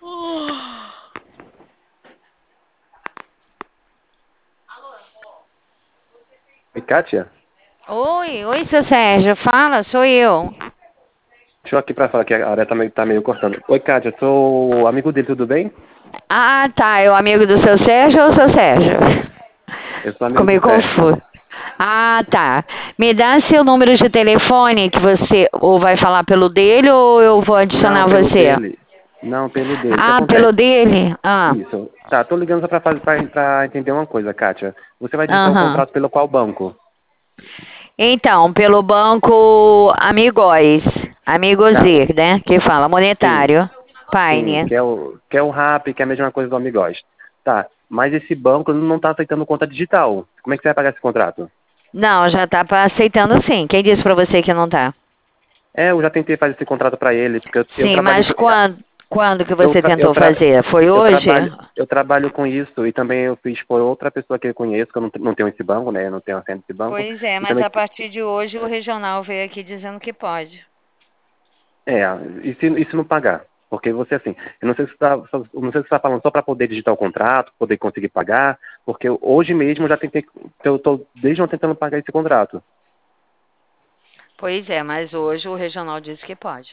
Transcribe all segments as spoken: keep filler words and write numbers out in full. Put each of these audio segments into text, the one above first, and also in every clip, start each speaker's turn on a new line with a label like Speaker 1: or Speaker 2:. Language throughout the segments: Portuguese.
Speaker 1: E Kátia,
Speaker 2: Oi, oi, seu Sérgio, fala, sou eu.
Speaker 1: deixa eu aqui pra falar que a área tá meio, tá meio cortando. Oi, Kátia, sou amigo dele, tudo bem?
Speaker 2: Ah, tá, é o amigo do seu Sérgio ou seu Sérgio?
Speaker 1: Eu sou
Speaker 2: Ficou
Speaker 1: amigo do
Speaker 2: meio
Speaker 1: Sérgio.
Speaker 2: confuso. Ah, tá. Me dá seu número de telefone que você ou vai falar pelo dele ou eu vou
Speaker 1: Não,
Speaker 2: adicionar
Speaker 1: pelo
Speaker 2: você?
Speaker 1: dele. Não, pelo dele. O que
Speaker 2: Ah, pelo
Speaker 1: acontece?
Speaker 2: dele? Ah,
Speaker 1: Isso. Tá, tô ligando só pra, fazer, pra, pra entender uma coisa, Kátia. Você vai digitar o
Speaker 2: aham.
Speaker 1: contrato pelo qual banco?
Speaker 2: Então, pelo banco Amigóis,
Speaker 1: Tá,
Speaker 2: Amigosir, né? Que fala
Speaker 1: sim,
Speaker 2: monetário,
Speaker 1: sim,
Speaker 2: Paine.
Speaker 1: que é o, que é o RAP, que é a mesma coisa do Amigos. Tá, mas esse banco não tá aceitando conta digital. Como é que você vai pagar esse contrato?
Speaker 2: Não, já tá pa- aceitando sim. Quem disse pra você que não tá?
Speaker 1: É, eu já tentei fazer esse contrato pra ele, porque eu, eu
Speaker 2: Sim,
Speaker 1: trabalhei
Speaker 2: mas
Speaker 1: com,
Speaker 2: quando, quando que
Speaker 1: eu,
Speaker 2: você
Speaker 1: tra, eu,
Speaker 2: tentou
Speaker 1: tra,
Speaker 2: fazer? Foi
Speaker 1: eu
Speaker 2: hoje?
Speaker 1: trabalho eu trabalho com isso e também eu fiz por outra pessoa que eu conheço, que eu não, não tenho esse banco, né? Eu não tenho a senha desse banco.
Speaker 2: Pois é,
Speaker 1: E
Speaker 2: mas
Speaker 1: também,
Speaker 2: a partir de hoje o regional veio aqui dizendo que pode.
Speaker 1: é, e se, e se não pagar? Porque você, assim, eu não sei se você está não sei se você tá falando só para poder digitar o contrato, poder conseguir pagar, porque eu- hoje mesmo eu já tentei, eu estou desde ontem tentando pagar esse contrato.
Speaker 2: Pois é, mas hoje o regional disse que pode.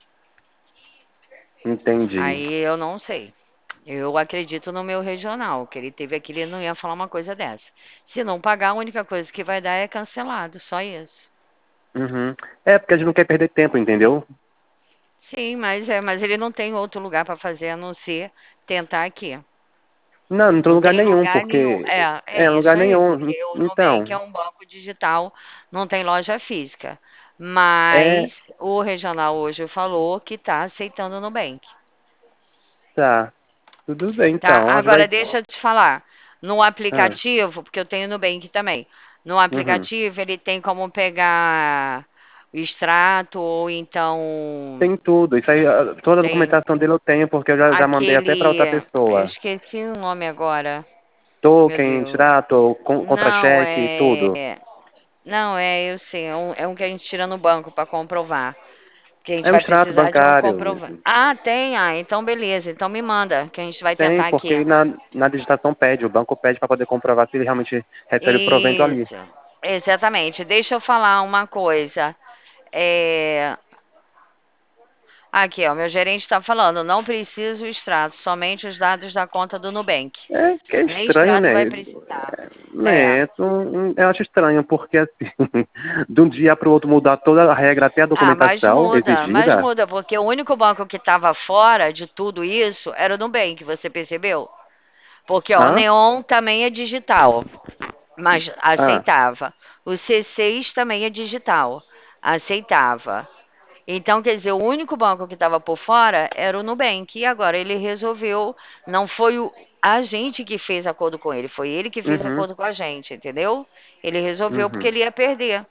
Speaker 1: Entendi.
Speaker 2: Aí eu não sei. Eu acredito no meu regional, que ele teve aqui, ele não ia falar uma coisa dessa. Se não pagar, a única coisa que vai dar é cancelado, só isso.
Speaker 1: Uhum. É, porque a gente não quer perder tempo, entendeu?
Speaker 2: Sim, mas é, mas ele não tem outro lugar para fazer a não ser tentar aqui.
Speaker 1: Não, não estou em
Speaker 2: Não
Speaker 1: lugar
Speaker 2: tem
Speaker 1: nenhum,
Speaker 2: lugar nenhum.
Speaker 1: porque
Speaker 2: É, é
Speaker 1: é
Speaker 2: isso
Speaker 1: lugar
Speaker 2: aí,
Speaker 1: nenhum.
Speaker 2: porque o Nubank
Speaker 1: Então,
Speaker 2: é um banco digital, não tem loja física.
Speaker 1: é,
Speaker 2: Mas o regional hoje falou que está aceitando o Nubank.
Speaker 1: tá. Tudo bem,
Speaker 2: Tá?
Speaker 1: então. A gente
Speaker 2: Agora
Speaker 1: vai.
Speaker 2: deixa eu te falar. No
Speaker 1: Ah,
Speaker 2: aplicativo, porque eu tenho Nubank também. No
Speaker 1: uhum.
Speaker 2: aplicativo ele tem como pegar o extrato ou então
Speaker 1: Tem tudo. Isso aí, ah, toda a
Speaker 2: tem
Speaker 1: documentação dele eu tenho, porque eu já, já mandei até para
Speaker 2: aquele.
Speaker 1: outra
Speaker 2: Eu
Speaker 1: pessoa.
Speaker 2: esqueci o nome agora. Meu
Speaker 1: Token,
Speaker 2: Deus.
Speaker 1: extrato, con-
Speaker 2: Não,
Speaker 1: contra-cheque, tudo.
Speaker 2: é. Não, é, eu sei, é um, é um que a gente tira no banco para comprovar. Que a gente
Speaker 1: É um
Speaker 2: vai
Speaker 1: extrato
Speaker 2: precisar de um
Speaker 1: bancário.
Speaker 2: comprovante. Ah, tem? Ah, então beleza. Então me manda, que a gente vai
Speaker 1: Tem,
Speaker 2: tentar aqui.
Speaker 1: porque na, na digitação pede, o banco pede para poder comprovar se ele realmente recebe o provento ali.
Speaker 2: Isso, exatamente. Deixa eu falar uma coisa. É... Aqui, ó, meu gerente está falando, não precisa o extrato, somente os dados da conta do Nubank.
Speaker 1: É que é
Speaker 2: Nem
Speaker 1: estranho,
Speaker 2: extrato vai
Speaker 1: né?
Speaker 2: precisar.
Speaker 1: É,
Speaker 2: É.
Speaker 1: né, tu- eu acho estranho, porque assim, de um dia para o outro mudar toda a regra, até a
Speaker 2: Ah, mas
Speaker 1: documentação
Speaker 2: muda, mas
Speaker 1: exigida.
Speaker 2: muda, porque o único banco que estava fora de tudo isso era o Nubank, você percebeu? Porque, ó, o
Speaker 1: Hã?
Speaker 2: Neon também é digital, mas
Speaker 1: Ah,
Speaker 2: aceitava. O C seis também é digital, aceitava. Então, quer dizer, o único banco que estava por fora era o Nubank. E agora ele resolveu, não foi o, a gente que fez acordo com ele, foi ele que fez
Speaker 1: uhum,
Speaker 2: acordo com a gente, entendeu? Ele resolveu porque
Speaker 1: uhum.
Speaker 2: ele ia perder,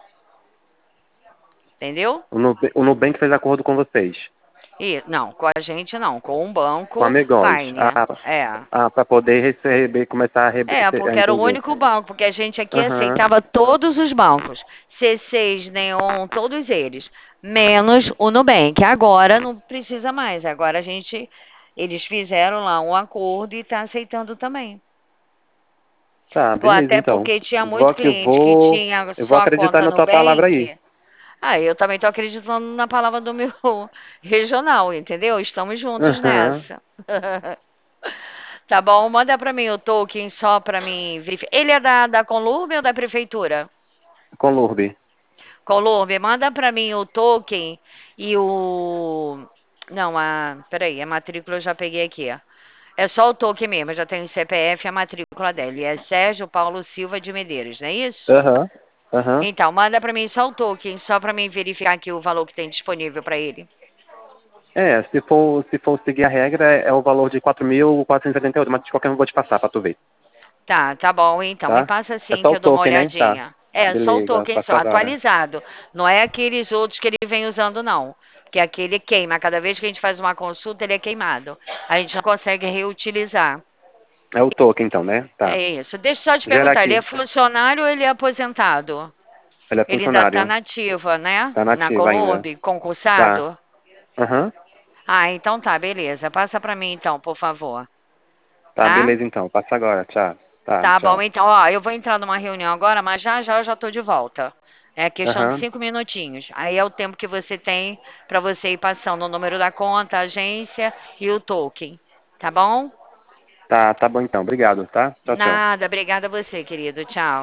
Speaker 2: entendeu?
Speaker 1: O Nubank, o Nubank fez acordo com vocês,
Speaker 2: E, não, com a gente não, com o
Speaker 1: com
Speaker 2: banco
Speaker 1: Amigos.
Speaker 2: Pioneer.
Speaker 1: Ah,
Speaker 2: É.
Speaker 1: ah, para poder receber, começar a, rebe-
Speaker 2: É,
Speaker 1: a
Speaker 2: porque era o
Speaker 1: entender.
Speaker 2: único banco, porque a gente aqui
Speaker 1: Aham.
Speaker 2: aceitava todos os bancos. C seis, Neon, todos eles. Menos o Nubank. Agora não precisa mais. Agora a gente. Eles fizeram lá um acordo e está aceitando também.
Speaker 1: Tá,
Speaker 2: Pô,
Speaker 1: beleza,
Speaker 2: até
Speaker 1: então.
Speaker 2: porque tinha
Speaker 1: Vou,
Speaker 2: muito
Speaker 1: aqui, eu
Speaker 2: cliente que
Speaker 1: vou,
Speaker 2: tinha
Speaker 1: eu vou
Speaker 2: só a
Speaker 1: acreditar
Speaker 2: conta
Speaker 1: na tua palavra aí.
Speaker 2: Nubank. Ah, eu também estou acreditando na palavra do meu regional, entendeu? Estamos juntos
Speaker 1: Aham.
Speaker 2: nessa. Tá bom, manda pra mim o token só pra mim verificar. Ele é da, da Conlurb ou da prefeitura?
Speaker 1: Com Lurbe.
Speaker 2: Conlurb, manda pra mim o token e o... Não, a... Peraí, a matrícula eu já peguei aqui, ó. É só o token mesmo, eu já tenho o C P F e a matrícula dele. É Sérgio Paulo Silva de Medeiros, não é isso?
Speaker 1: Aham. Aham.
Speaker 2: Então, manda pra mim só o token, só pra mim verificar aqui o valor que tem disponível pra ele.
Speaker 1: É, se for, se for seguir a regra, é o valor de quatro mil quatrocentos e setenta e oito, mas de qualquer um eu vou te passar pra tu ver,
Speaker 2: Tá, tá bom, então. Me
Speaker 1: tá?
Speaker 2: passa
Speaker 1: É
Speaker 2: assim
Speaker 1: só
Speaker 2: que
Speaker 1: o
Speaker 2: eu dou uma
Speaker 1: token, né? Tá.
Speaker 2: olhadinha. É, só o
Speaker 1: Beleza,
Speaker 2: token
Speaker 1: passo
Speaker 2: só,
Speaker 1: agora.
Speaker 2: atualizado. Não é aqueles outros que ele vem usando, não. Que aquele queima. Cada vez que a gente faz uma consulta, ele é queimado. A gente não consegue reutilizar.
Speaker 1: É o token, então, né?
Speaker 2: É
Speaker 1: Tá.
Speaker 2: isso. Deixa eu só te
Speaker 1: Gera
Speaker 2: perguntar, ele é
Speaker 1: aqui.
Speaker 2: funcionário ou ele é aposentado?
Speaker 1: Ele é
Speaker 2: Ele ainda tá
Speaker 1: funcionário.
Speaker 2: nativa, né?
Speaker 1: Tá
Speaker 2: Na
Speaker 1: nativo ainda.
Speaker 2: Colombo,
Speaker 1: Tá.
Speaker 2: concursado?
Speaker 1: Aham.
Speaker 2: Ah, então tá, beleza. Passa pra mim então, por favor.
Speaker 1: Tá,
Speaker 2: Tá?
Speaker 1: beleza então. Passa agora. Tchau. Tá,
Speaker 2: Tá bom,
Speaker 1: tchau.
Speaker 2: então, ó, eu vou entrar numa reunião agora, mas já já eu já tô de volta. É questão de
Speaker 1: Aham.
Speaker 2: cinco minutinhos. Aí é o tempo que você tem pra você ir passando o número da conta, a agência e o token. Tá bom?
Speaker 1: Tá, tá bom então. Obrigado, tá? Tchau, tchau.
Speaker 2: Nada, obrigada a você, querido. Tchau.